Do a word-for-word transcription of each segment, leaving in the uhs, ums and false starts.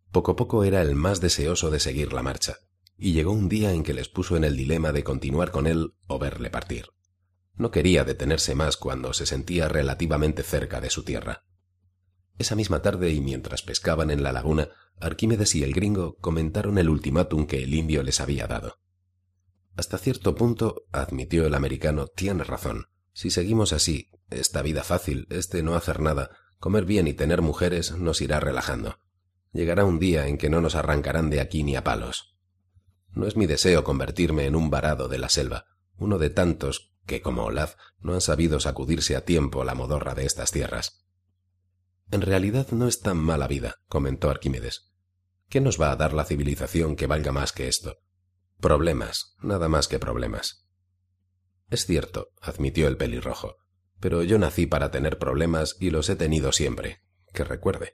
Poco a poco era el más deseoso de seguir la marcha, y llegó un día en que les puso en el dilema de continuar con él o verle partir. No quería detenerse más cuando se sentía relativamente cerca de su tierra. Esa misma tarde, y mientras pescaban en la laguna, Arquímedes y el gringo comentaron el ultimátum que el indio les había dado. Hasta cierto punto, admitió el americano, tiene razón. Si seguimos así, esta vida fácil, este no hacer nada, comer bien y tener mujeres, nos irá relajando. Llegará un día en que no nos arrancarán de aquí ni a palos. No es mi deseo convertirme en un varado de la selva, uno de tantos que, como Olaf, no han sabido sacudirse a tiempo la modorra de estas tierras. En realidad no es tan mala vida, comentó Arquímedes. ¿Qué nos va a dar la civilización que valga más que esto? Problemas, nada más que problemas. Es cierto, admitió el pelirrojo, pero yo nací para tener problemas y los he tenido siempre, que recuerde.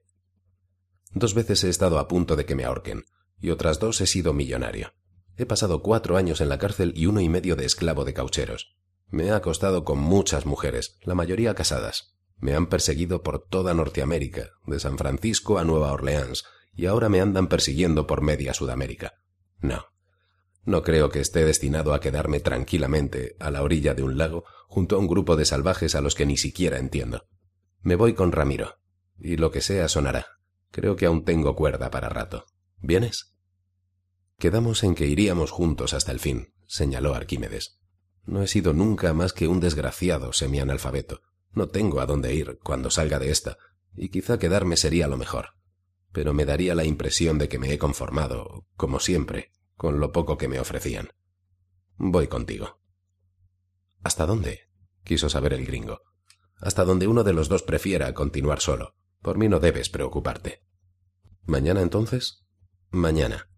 Dos veces he estado a punto de que me ahorquen, y otras dos he sido millonario. He pasado cuatro años en la cárcel y uno y medio de esclavo de caucheros. Me he acostado con muchas mujeres, la mayoría casadas. Me han perseguido por toda Norteamérica, de San Francisco a Nueva Orleans, y ahora me andan persiguiendo por media Sudamérica. No, no creo que esté destinado a quedarme tranquilamente a la orilla de un lago junto a un grupo de salvajes a los que ni siquiera entiendo. Me voy con Ramiro, y lo que sea sonará. Creo que aún tengo cuerda para rato. ¿Vienes? Quedamos en que iríamos juntos hasta el fin, señaló Arquímedes. No he sido nunca más que un desgraciado semianalfabeto. No tengo a dónde ir cuando salga de esta, y quizá quedarme sería lo mejor. Pero me daría la impresión de que me he conformado, como siempre, con lo poco que me ofrecían. Voy contigo. ¿Hasta dónde? Quiso saber el gringo. Hasta donde uno de los dos prefiera continuar solo. Por mí no debes preocuparte. ¿Mañana entonces? Mañana.